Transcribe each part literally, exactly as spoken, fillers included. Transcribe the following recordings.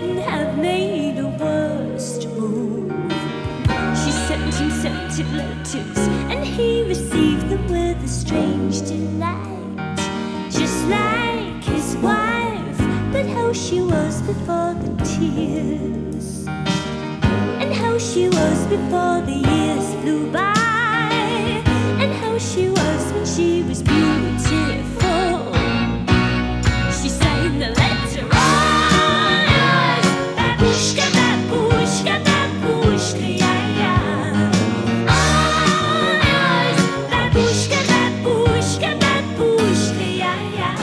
couldn't have made a worse move. She sent him scented letters, and he received them with a strange delight. Just like his wife, but how she was before the tears, and how she was before the years flew by, and how she was when she was beautiful. She sang the letter, oh yes, babushka, babushka, babushka, yeah, yeah. Oh yes, babushka, babushka, babushka, yeah, yeah.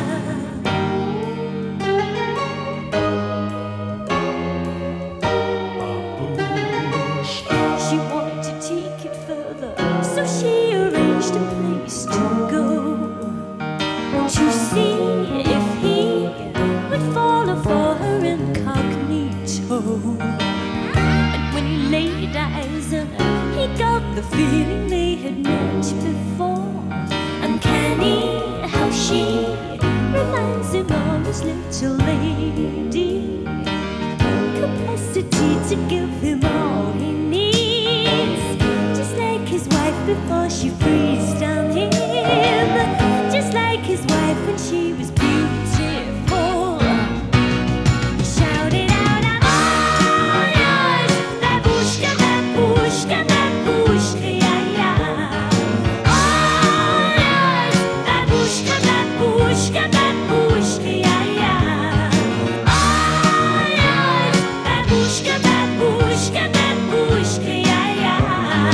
She wanted to take it further, so she arranged a place to go, to see if he would follow for her incognito. And when he laid eyes on her, he got the feeling they had met before. Uncanny how she reminds him of his little lady, capacity to give him all he needs, just like his wife before she breathed on him, just like his wife when she was beautiful. He shouted out, I'm all yours, babushka, babushka, babushka, yeah, yeah. All yours, babushka, babushka, babushka, yeah, yeah. All yours, babushka, babushka, babushka, yeah, yeah.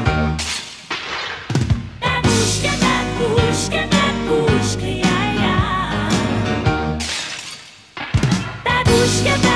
Babushka, babushka, babushka, yeah, yeah. Babushka,